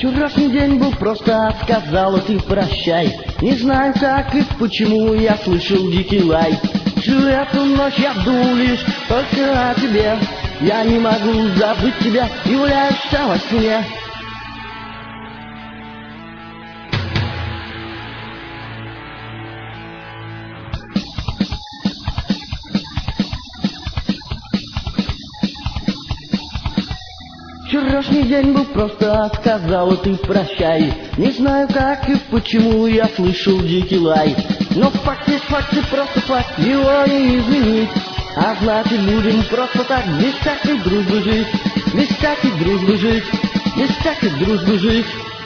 Вчерашний день был просто, сказала ты прощай. Не знаю как и почему я слышал дикий лай. Всю эту ночь я думал лишь только о тебе. Я не могу забыть тебя и валяешься во сне. Вчерашний день был просто, сказала ты прощай. Не знаю как и почему я слышал дикий лай. Но факт есть факт и просто факт, его не изменить. А значит будем просто так, без всякой дружбы жить. Без всякой дружбы жить, без всякой дружбы жить.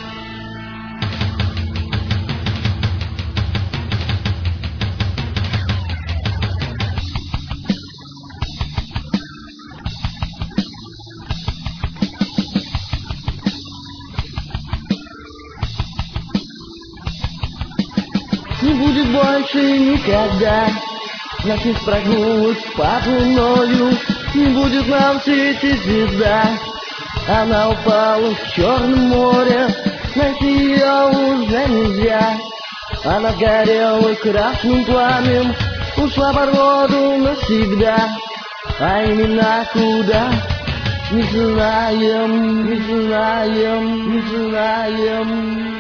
Не будет больше никогда нас не спрыгнулась под луною. Не будет нам светить звезда. Она упала в Черном море, найти ее уже нельзя. Она горела красным пламенем, ушла под воду навсегда. А имена куда? Не знаем, не знаем, не знаем.